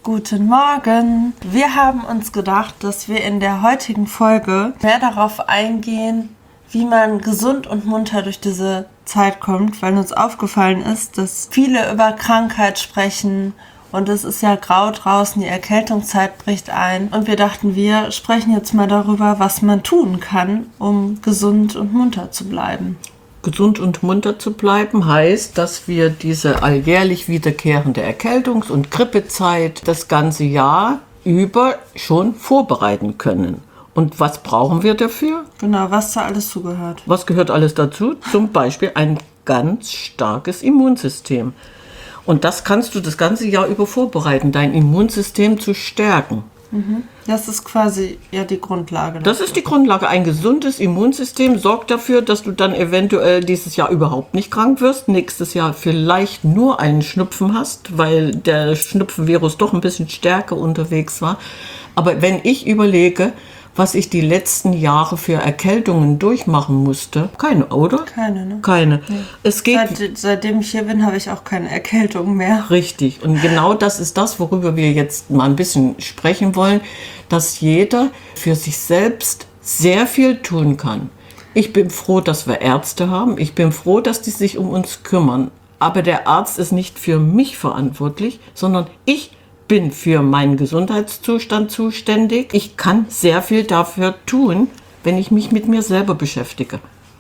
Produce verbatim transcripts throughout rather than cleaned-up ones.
Guten Morgen! Wir haben uns gedacht, dass wir in der heutigen Folge mehr darauf eingehen, wie man gesund und munter durch diese Zeit kommt, weil uns aufgefallen ist, dass viele über Krankheit sprechen und es ist ja grau draußen, die Erkältungszeit bricht ein und wir dachten, wir sprechen jetzt mal darüber, was man tun kann, um gesund und munter zu bleiben. Gesund und munter zu bleiben heißt, dass wir diese alljährlich wiederkehrende Erkältungs- und Grippezeit das ganze Jahr über schon vorbereiten können. Und was brauchen wir dafür? Genau, was da alles zugehört. Was gehört alles dazu? Zum Beispiel ein ganz starkes Immunsystem. Und das kannst du das ganze Jahr über vorbereiten, dein Immunsystem zu stärken. Mhm. Das ist quasi ja die Grundlage. Das ist die Grundlage. Ein gesundes Immunsystem sorgt dafür, dass du dann eventuell dieses Jahr überhaupt nicht krank wirst, nächstes Jahr vielleicht nur einen Schnupfen hast, weil der Schnupfenvirus doch ein bisschen stärker unterwegs war. Aber wenn ich überlege, was ich die letzten Jahre für Erkältungen durchmachen musste. Keine, oder? Keine, ne? Keine. Nee. Es geht Seit, seitdem ich hier bin, habe ich auch keine Erkältung mehr. Richtig. Und genau das ist das, worüber wir jetzt mal ein bisschen sprechen wollen, dass jeder für sich selbst sehr viel tun kann. Ich bin froh, dass wir Ärzte haben. Ich bin froh, dass die sich um uns kümmern. Aber der Arzt ist nicht für mich verantwortlich, sondern ich bin für meinen Gesundheitszustand zuständig. Ich kann sehr viel dafür tun, wenn ich mich mit mir selber beschäftige.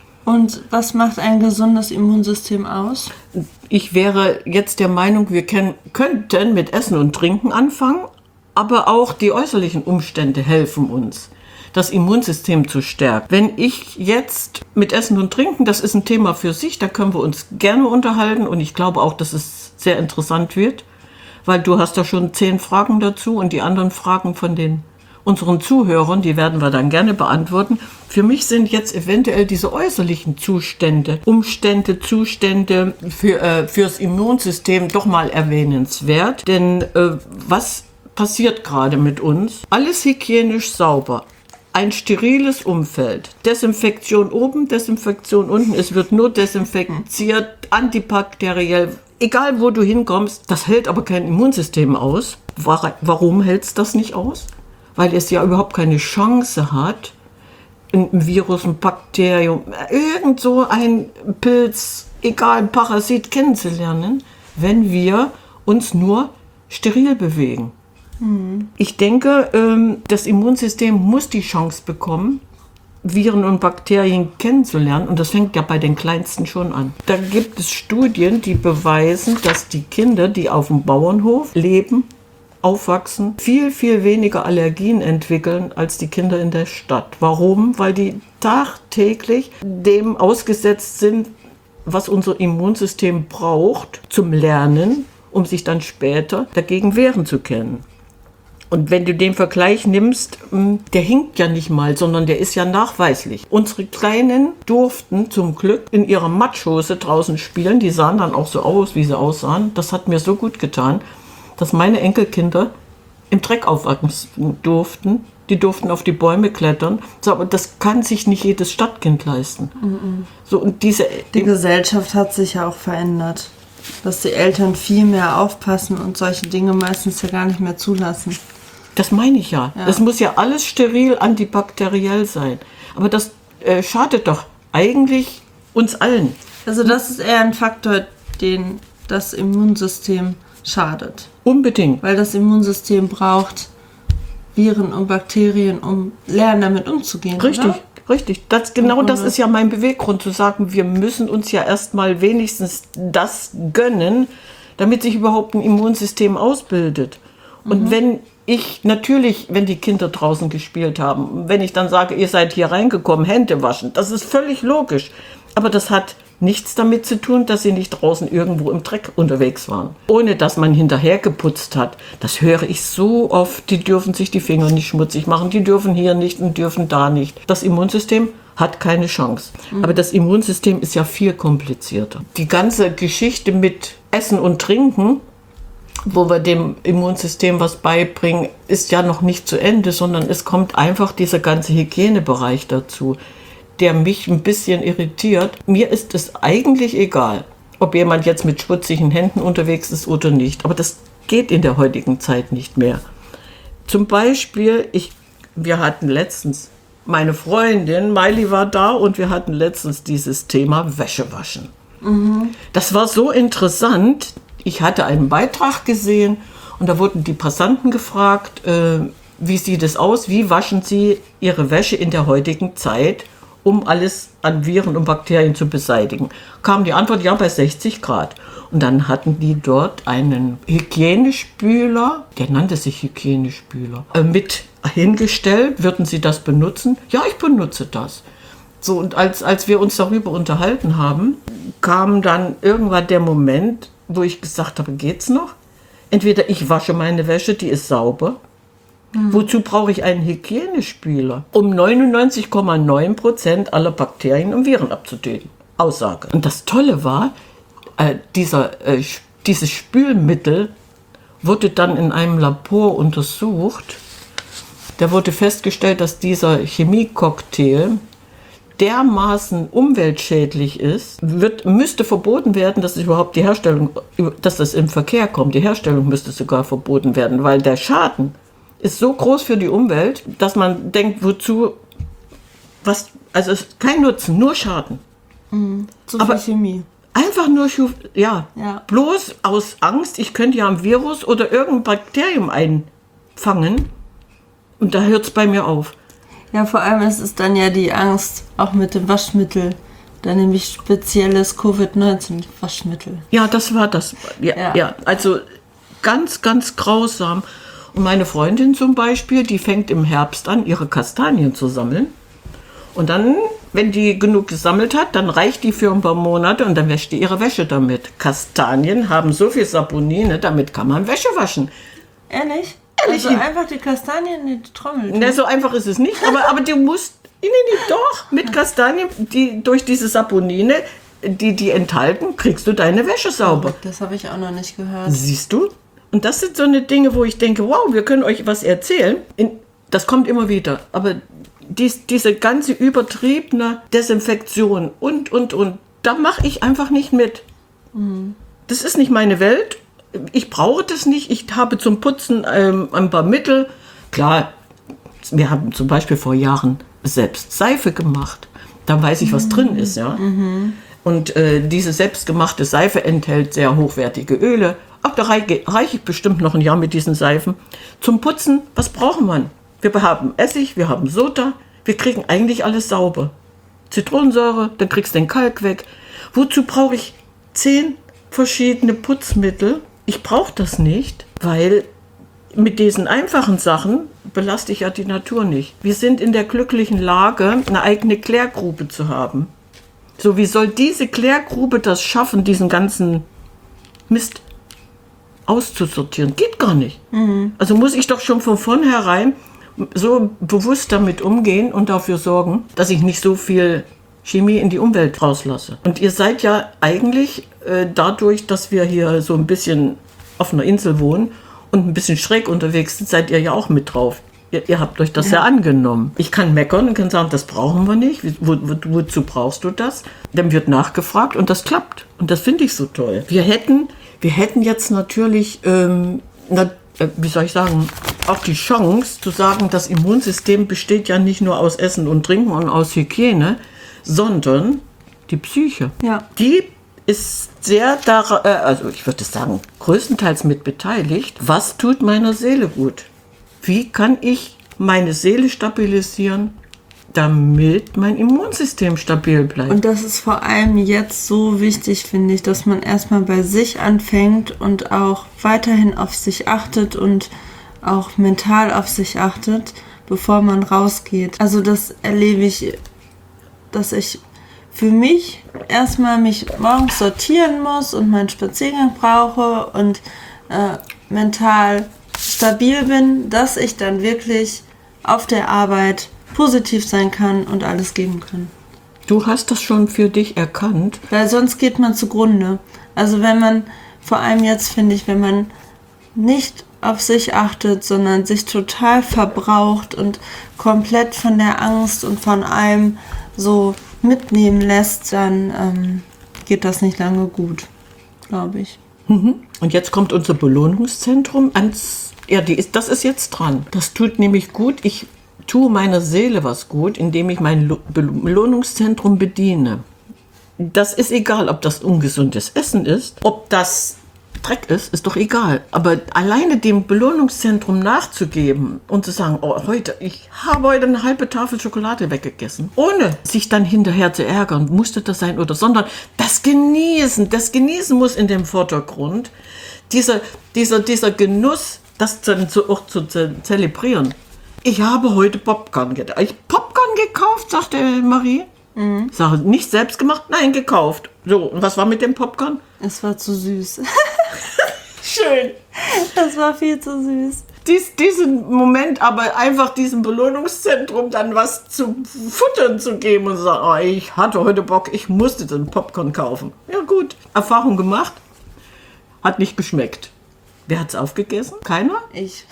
Und was macht ein gesundes Immunsystem aus? Ich wäre jetzt der Meinung, wir können, könnten mit Essen und Trinken anfangen, aber auch die äußerlichen Umstände helfen uns, das Immunsystem zu stärken. Wenn ich jetzt mit Essen und Trinken, das ist ein Thema für sich, da können wir uns gerne unterhalten und ich glaube auch, dass es sehr interessant wird. Weil du hast da schon zehn Fragen dazu und die anderen Fragen von den unseren Zuhörern, die werden wir dann gerne beantworten. Für mich sind jetzt eventuell diese äußerlichen Zustände, Umstände, Zustände für, äh, fürs Immunsystem doch mal erwähnenswert. Denn äh, was passiert gerade mit uns? Alles hygienisch sauber. Ein steriles Umfeld. Desinfektion oben, Desinfektion unten. Es wird nur desinfiziert, antibakteriell. Egal, wo du hinkommst, das hält aber kein Immunsystem aus. Warum hält es das nicht aus? Weil es ja überhaupt keine Chance hat, ein Virus, ein Bakterium, irgend so ein Pilz, egal, ein Parasit kennenzulernen, wenn wir uns nur steril bewegen. Mhm. Ich denke, das Immunsystem muss die Chance bekommen, Viren und Bakterien kennenzulernen und das fängt ja bei den Kleinsten schon an. Da gibt es Studien, die beweisen, dass die Kinder, die auf dem Bauernhof leben, aufwachsen, viel, viel weniger Allergien entwickeln als die Kinder in der Stadt. Warum? Weil die tagtäglich dem ausgesetzt sind, was unser Immunsystem braucht zum Lernen, um sich dann später dagegen wehren zu können. Und wenn du den Vergleich nimmst, der hinkt ja nicht mal, sondern der ist ja nachweislich. Unsere Kleinen durften zum Glück in ihrer Matschhose draußen spielen. Die sahen dann auch so aus, wie sie aussahen. Das hat mir so gut getan, dass meine Enkelkinder im Dreck aufwachsen durften. Die durften auf die Bäume klettern. So, aber das kann sich nicht jedes Stadtkind leisten. Mhm. So, und diese, die Gesellschaft hat sich ja auch verändert. Dass die Eltern viel mehr aufpassen und solche Dinge meistens ja gar nicht mehr zulassen. Das meine ich ja. Es ja. muss ja alles steril, antibakteriell sein. Aber das äh, schadet doch eigentlich uns allen. Also das ist eher ein Faktor, den das Immunsystem schadet. Unbedingt. Weil das Immunsystem braucht Viren und Bakterien, um lernen, damit umzugehen. Richtig, oder? richtig. Das, genau das ist ja mein Beweggrund, zu sagen, wir müssen uns ja erstmal wenigstens das gönnen, damit sich überhaupt ein Immunsystem ausbildet. Und mhm. wenn ich natürlich, wenn die Kinder draußen gespielt haben, wenn ich dann sage, ihr seid hier reingekommen, Hände waschen, das ist völlig logisch. Aber das hat nichts damit zu tun, dass sie nicht draußen irgendwo im Dreck unterwegs waren. Ohne dass man hinterher geputzt hat. Das höre ich so oft, die dürfen sich die Finger nicht schmutzig machen, die dürfen hier nicht und dürfen da nicht. Das Immunsystem hat keine Chance. Mhm. Aber das Immunsystem ist ja viel komplizierter. Die ganze Geschichte mit Essen und Trinken, wo wir dem Immunsystem was beibringen, ist ja noch nicht zu Ende, sondern es kommt einfach dieser ganze Hygienebereich dazu, der mich ein bisschen irritiert. Mir ist es eigentlich egal, ob jemand jetzt mit schmutzigen Händen unterwegs ist oder nicht. Aber das geht in der heutigen Zeit nicht mehr. Zum Beispiel, ich, wir hatten letztens, meine Freundin Miley war da und wir hatten letztens dieses Thema Wäsche waschen. Mhm. Das war so interessant. Ich hatte einen Beitrag gesehen und da wurden die Passanten gefragt, äh, wie sieht es aus, wie waschen sie ihre Wäsche in der heutigen Zeit, um alles an Viren und Bakterien zu beseitigen. Kam die Antwort, ja, bei sechzig Grad. Und dann hatten die dort einen Hygienespüler, der nannte sich Hygienespüler, äh, mit hingestellt. Würden Sie das benutzen? Ja, ich benutze das. So, und als, als wir uns darüber unterhalten haben, kam dann irgendwann der Moment, wo ich gesagt habe, geht's noch? Entweder ich wasche meine Wäsche, die ist sauber. Hm. Wozu brauche ich einen Hygienespüler? Um neunundneunzig Komma neun Prozent aller Bakterien und Viren abzutöten. Aussage. Und das Tolle war, äh, dieser, äh, dieses Spülmittel wurde dann in einem Labor untersucht. Da wurde festgestellt, dass dieser Chemiecocktail dermaßen umweltschädlich ist, wird, müsste verboten werden, dass es überhaupt die Herstellung, dass das im Verkehr kommt. Die Herstellung müsste sogar verboten werden, weil der Schaden ist so groß für die Umwelt, dass man denkt, wozu, was, also es ist kein Nutzen, nur Schaden. Mhm. Zu viel Chemie. Einfach nur, ja, ja, bloß aus Angst, ich könnte ja ein Virus oder irgendein Bakterium einfangen und da hört es bei mir auf. Ja, vor allem ist es dann ja die Angst, auch mit dem Waschmittel, da nämlich spezielles Covid neunzehn Waschmittel. Ja, das war das. Ja, ja. ja, also ganz, ganz grausam. Und meine Freundin zum Beispiel, die fängt im Herbst an, ihre Kastanien zu sammeln. Und dann, wenn die genug gesammelt hat, dann reicht die für ein paar Monate und dann wäscht die ihre Wäsche damit. Kastanien haben so viel Saponine, damit kann man Wäsche waschen. Ehrlich? Also einfach die Kastanien in die Trommel. Ne, so einfach ist es nicht, aber, aber du musst, nee, nee, doch, mit Kastanien, die durch diese Saponine, die die enthalten, kriegst du deine Wäsche sauber. Das habe ich auch noch nicht gehört. Siehst du? Und das sind so eine Dinge, wo ich denke, wow, wir können euch was erzählen. In, das kommt immer wieder, aber dies, diese ganze übertriebene Desinfektion und, und, und, da mache ich einfach nicht mit. Mhm. Das ist nicht meine Welt. Ich brauche das nicht. Ich habe zum Putzen ähm, ein paar Mittel. Klar, wir haben zum Beispiel vor Jahren selbst Seife gemacht. Da weiß ich, was mhm. drin ist. Ja? Mhm. Und äh, diese selbstgemachte Seife enthält sehr hochwertige Öle. Auch da reiche, reiche ich bestimmt noch ein Jahr mit diesen Seifen. Zum Putzen, was braucht man? Wir haben Essig, wir haben Soda. Wir kriegen eigentlich alles sauber. Zitronensäure, dann kriegst du den Kalk weg. Wozu brauche ich zehn verschiedene Putzmittel? Ich brauche das nicht, weil mit diesen einfachen Sachen belaste ich ja die Natur nicht. Wir sind in der glücklichen Lage, eine eigene Klärgrube zu haben. So, wie soll diese Klärgrube das schaffen, diesen ganzen Mist auszusortieren? Geht gar nicht. Mhm. Also muss ich doch schon von vornherein so bewusst damit umgehen und dafür sorgen, dass ich nicht so viel Chemie in die Umwelt rauslasse. Und ihr seid ja eigentlich äh, dadurch, dass wir hier so ein bisschen auf einer Insel wohnen und ein bisschen schräg unterwegs sind, seid ihr ja auch mit drauf. Ihr, ihr habt euch das ja. ja angenommen. Ich kann meckern und kann sagen, das brauchen wir nicht. Wo, wo, wozu brauchst du das? Dann wird nachgefragt und das klappt. Und das finde ich so toll. Wir hätten, wir hätten jetzt natürlich, ähm, na, äh, wie soll ich sagen, auch die Chance zu sagen, das Immunsystem besteht ja nicht nur aus Essen und Trinken und aus Hygiene, sondern die Psyche. Ja. Die ist sehr daran, äh, also ich würde sagen, größtenteils mit beteiligt. Was tut meiner Seele gut? Wie kann ich meine Seele stabilisieren, damit mein Immunsystem stabil bleibt? Und das ist vor allem jetzt so wichtig, finde ich, dass man erstmal bei sich anfängt und auch weiterhin auf sich achtet und auch mental auf sich achtet, bevor man rausgeht. Also das erlebe ich, dass ich für mich erstmal mich morgens sortieren muss und meinen Spaziergang brauche und äh, mental stabil bin, dass ich dann wirklich auf der Arbeit positiv sein kann und alles geben kann. Du hast das schon für dich erkannt? Weil sonst geht man zugrunde. Also wenn man, vor allem jetzt finde ich, wenn man nicht auf sich achtet, sondern sich total verbraucht und komplett von der Angst und von allem so mitnehmen lässt, dann ähm, geht das nicht lange gut, glaube ich. Und jetzt kommt unser Belohnungszentrum ans, ja, die ist, das ist jetzt dran. Das tut nämlich gut. Ich tue meiner Seele was gut, indem ich mein Lo- Belohnungszentrum bediene. Das ist egal, ob das ungesundes Essen ist, ob das Dreck ist, ist doch egal. Aber alleine dem Belohnungszentrum nachzugeben und zu sagen, oh, heute, ich habe heute eine halbe Tafel Schokolade weggegessen, ohne sich dann hinterher zu ärgern, musste das sein oder, sondern das Genießen, das Genießen muss in dem Vordergrund, dieser, dieser, dieser Genuss, das dann zu, auch zu ze- zelebrieren. Ich habe heute Popcorn gekauft. Ich Popcorn gekauft, sagte Marie. Mhm. Sag, nicht selbst gemacht, nein, gekauft. So, und was war mit dem Popcorn? Es war zu süß. Schön. Das war viel zu süß. Dies, diesen Moment, aber einfach diesem Belohnungszentrum dann was zu futtern zu geben und zu sagen, oh, ich hatte heute Bock, ich musste den Popcorn kaufen. Ja gut, Erfahrung gemacht, hat nicht geschmeckt. Wer hat's aufgegessen? Keiner? Ich.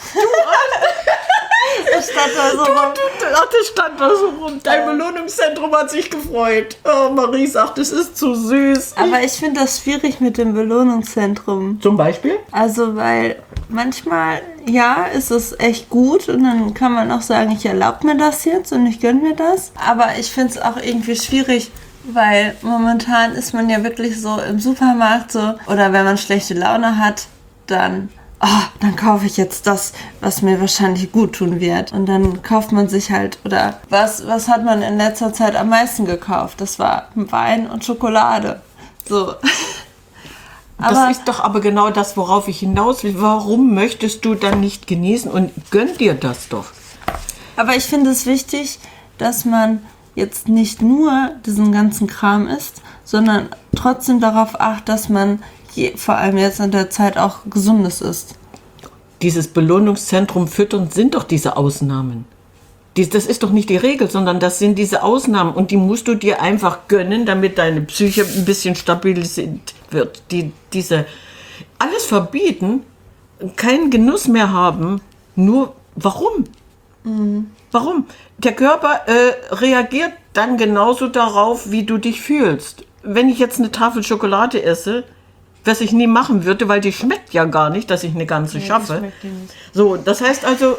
Das stand da so Du, rum. du, ach, das stand da so rum. Dein Belohnungszentrum hat sich gefreut. Oh, Marie sagt, es ist zu süß. Aber ich finde das schwierig mit dem Belohnungszentrum. Zum Beispiel? Also, weil manchmal, ja, ist es echt gut und dann kann man auch sagen, ich erlaube mir das jetzt und ich gönne mir das. Aber ich finde es auch irgendwie schwierig, weil momentan ist man ja wirklich so im Supermarkt so, oder wenn man schlechte Laune hat, dann, oh, dann kaufe ich jetzt das, was mir wahrscheinlich gut tun wird. Und dann kauft man sich halt, oder was, was hat man in letzter Zeit am meisten gekauft? Das war Wein und Schokolade. So. Das Aber ist doch aber genau das, worauf ich hinaus will. Warum möchtest du dann nicht genießen und gönn dir das doch? Aber ich finde es wichtig, dass man jetzt nicht nur diesen ganzen Kram isst, sondern trotzdem darauf achtet, dass man je, vor allem jetzt in der Zeit auch Gesundes isst. Dieses Belohnungszentrum füttern sind doch diese Ausnahmen. Dies, das ist doch nicht die Regel, sondern das sind diese Ausnahmen und die musst du dir einfach gönnen, damit deine Psyche ein bisschen stabilisiert wird. Die, diese alles verbieten, keinen Genuss mehr haben, nur warum? Mhm. Warum? Der Körper äh, reagiert dann genauso darauf, wie du dich fühlst. Wenn ich jetzt eine Tafel Schokolade esse, was ich nie machen würde, weil die schmeckt ja gar nicht, dass ich eine ganze Nee, schaffe. die schmeckt dir nicht. So, das heißt also,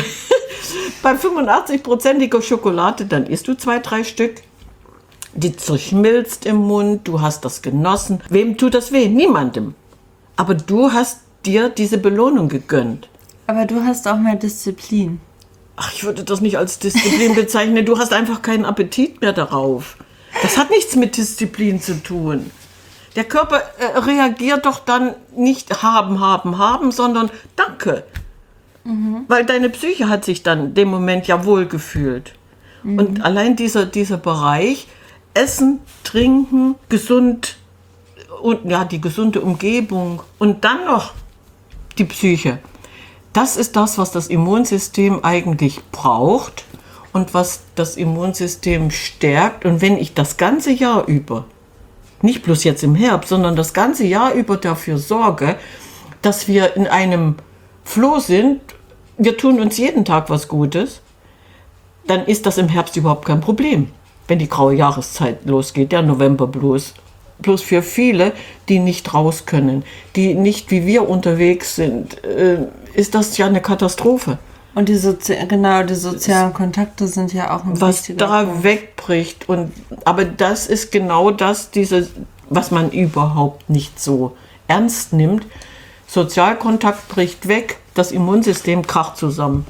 bei fünfundachtzig-prozentiger Schokolade, dann isst du zwei, drei Stück. Die zerschmilzt im Mund, du hast das genossen. Wem tut das weh? Niemandem. Aber du hast dir diese Belohnung gegönnt. Aber du hast auch mehr Disziplin. Ach, ich würde das nicht als Disziplin bezeichnen. Du hast einfach keinen Appetit mehr darauf. Das hat nichts mit Disziplin zu tun. Der Körper äh, reagiert doch dann nicht haben, haben, haben, sondern danke. Mhm. Weil deine Psyche hat sich dann in dem Moment ja wohl gefühlt. Mhm. Und allein dieser, dieser Bereich, Essen, Trinken, gesund und ja, die gesunde Umgebung und dann noch die Psyche. Das ist das, was das Immunsystem eigentlich braucht und was das Immunsystem stärkt. Und wenn ich das ganze Jahr über, nicht bloß jetzt im Herbst, sondern das ganze Jahr über dafür sorge, dass wir in einem Flow sind, wir tun uns jeden Tag was Gutes, dann ist das im Herbst überhaupt kein Problem, wenn die graue Jahreszeit losgeht, der November bloß. Bloß für viele, die nicht raus können, die nicht wie wir unterwegs sind, äh, ist das ja eine Katastrophe. Und die Sozi- genau, die sozialen Kontakte sind ja auch ein Was wichtiger da Punkt. wegbricht. Und, aber das ist genau das, diese, was man überhaupt nicht so ernst nimmt. Sozialkontakt bricht weg, das Immunsystem kracht zusammen.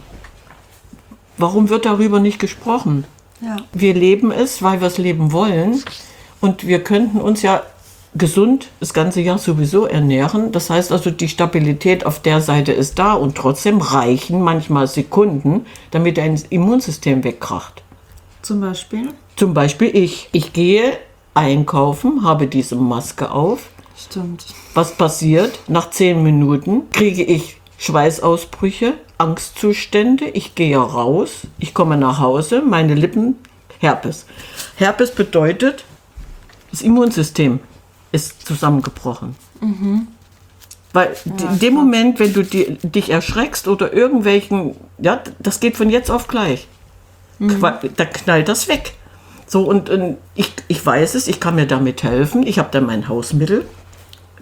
Warum wird darüber nicht gesprochen? Ja. Wir leben es, weil wir es leben wollen. Und wir könnten uns ja gesund das ganze Jahr sowieso ernähren. Das heißt also, die Stabilität auf der Seite ist da und trotzdem reichen manchmal Sekunden, damit ein Immunsystem wegkracht. Zum Beispiel? Zum Beispiel ich. Ich gehe einkaufen, habe diese Maske auf. Stimmt. Was passiert? Nach zehn Minuten kriege ich Schweißausbrüche, Angstzustände. Ich gehe raus, ich komme nach Hause, meine Lippen, Herpes. Herpes bedeutet, das Immunsystem ist zusammengebrochen. Mhm. Weil Ja, in dem Moment, wenn du die, dich erschreckst oder irgendwelchen, ja, das geht von jetzt auf gleich. Mhm. Da knallt das weg. So, und, und ich, ich weiß es, ich kann mir damit helfen. Ich habe dann mein Hausmittel.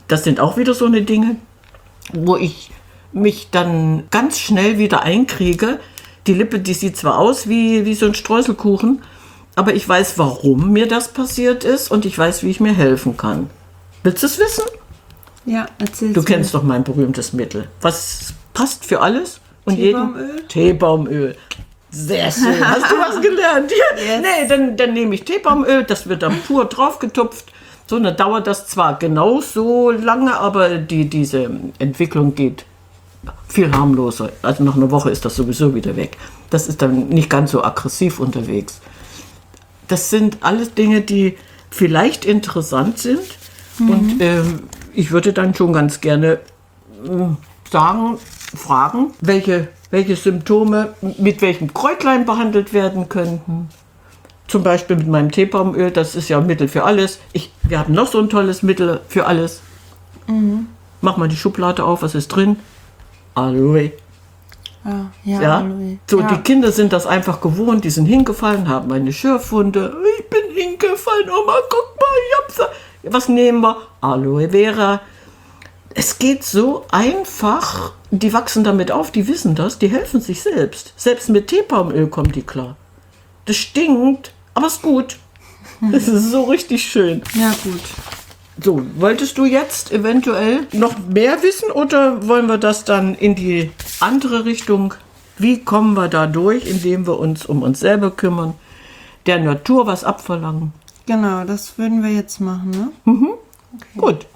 Das sind auch wieder so eine Dinge, wo ich mich dann ganz schnell wieder einkriege. Die Lippe, die sieht zwar aus wie, wie so ein Streuselkuchen, aber ich weiß, warum mir das passiert ist und ich weiß, wie ich mir helfen kann. Willst du es wissen? Ja, erzähl. Du kennst doch mein berühmtes Mittel. Was passt für alles? Und Teebaumöl? Jeden? Teebaumöl. Sehr schön. Hast du was gelernt? Ja. Yes. Nee, dann, dann nehme ich Teebaumöl, das wird dann pur draufgetupft. So, dann dauert das zwar genauso lange, aber die, diese Entwicklung geht viel harmloser. Also nach einer Woche ist das sowieso wieder weg. Das ist dann nicht ganz so aggressiv unterwegs. Das sind alles Dinge, die vielleicht interessant sind. Mhm. Und ähm, ich würde dann schon ganz gerne äh, sagen, fragen, welche, welche Symptome mit welchem Kräutlein behandelt werden könnten. Zum Beispiel mit meinem Teebaumöl, das ist ja ein Mittel für alles. Ich, wir haben noch so ein tolles Mittel für alles. Mhm. Mach mal die Schublade auf, was ist drin? Aloe. Ah, ja, ja? Aloe. So, ja. Die Kinder sind das einfach gewohnt, die sind hingefallen, haben eine Schürfwunde. Ich bin hingefallen, Oma, guck mal, ich hab's. Was nehmen wir? Aloe Vera. Es geht so einfach, die wachsen damit auf, die wissen das, die helfen sich selbst. Selbst mit Teebaumöl kommen die klar. Das stinkt, aber ist gut. Das ist so richtig schön. Ja, gut. So, wolltest du jetzt eventuell noch mehr wissen oder wollen wir das dann in die andere Richtung? Wie kommen wir da durch, indem wir uns um uns selber kümmern, der Natur was abverlangen? Genau, das würden wir jetzt machen, ne? Mhm. Okay. Gut.